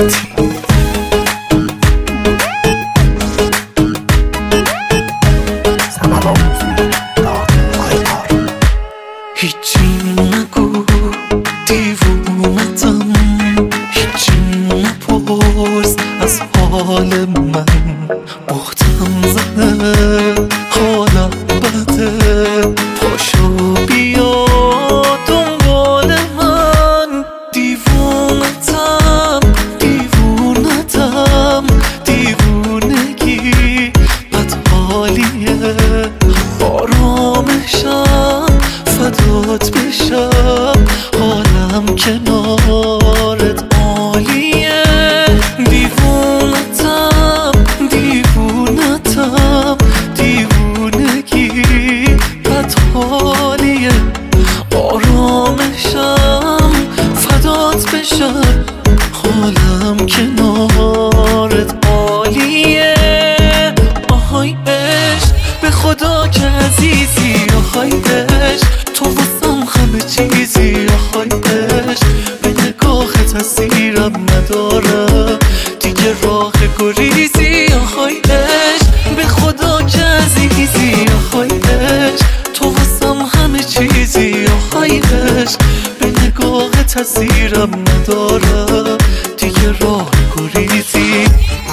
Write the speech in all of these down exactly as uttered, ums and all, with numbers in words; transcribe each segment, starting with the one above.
هیچی نگو دیوونتم، هیچی نپرس از حال من. بختم زده حالا بده، پاشو بیا دنبال من. دیوونتم دیوونتم دیوونگی بدحالیه. آرامشم فدات بشم، حالم کنارت عالیه. دیوونتم دیوونتم دیوونگی بدحالیه. آرامشم فدات بشم، حالم کنارت عالیه. آهای عشق به خدا که عزیزی، آهای عشق تو واسم همه چیزی. آهای عشق به نگاهت اسیرم ندارم دیگه راه گریزی. آهای عشق به خدا که عزیزی، آهای عشق تو واسم همه چیزی. آهای عشق به نگاهت اسیرم ندارم دیگه راه گریزی.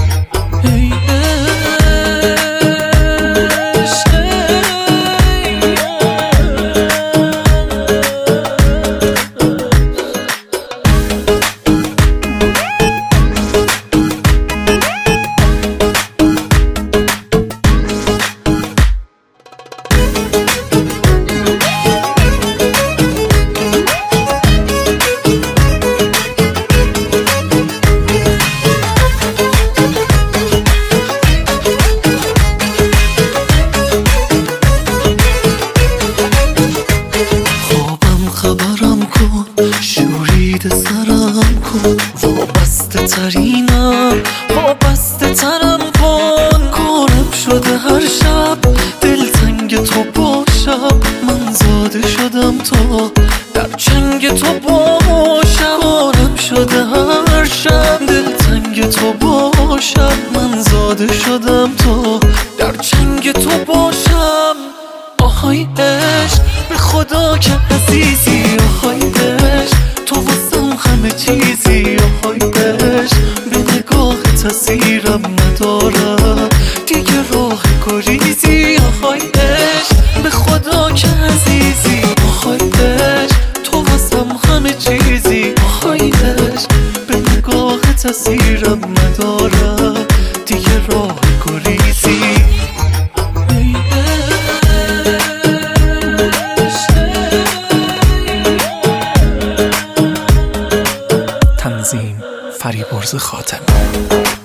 خبرم کن شورید سرم کن، وابسته ترینم وابسته ترم کن. کارم شده هر شب دلتنگ تو باشم، من زاده شدم تا در چنگ تو باشم. کارم شده هر شب دلتنگ تو باشم، من زاده شدم تا در چنگ تو باشم. آهای عشق به خدا که عزیزی، آهای عشق تو واسم همه چیزی. آهای عشق به نگاهت اسیرم ندارم دیگه راه گریزی. آهای عشق به خدا که عزیزی، آهای عشق تو واسم همه چیزی. آهای عشق به نگاهت اسیرم ندارم دیگه راه گریزی. تنظیم فریبرز خاتمی.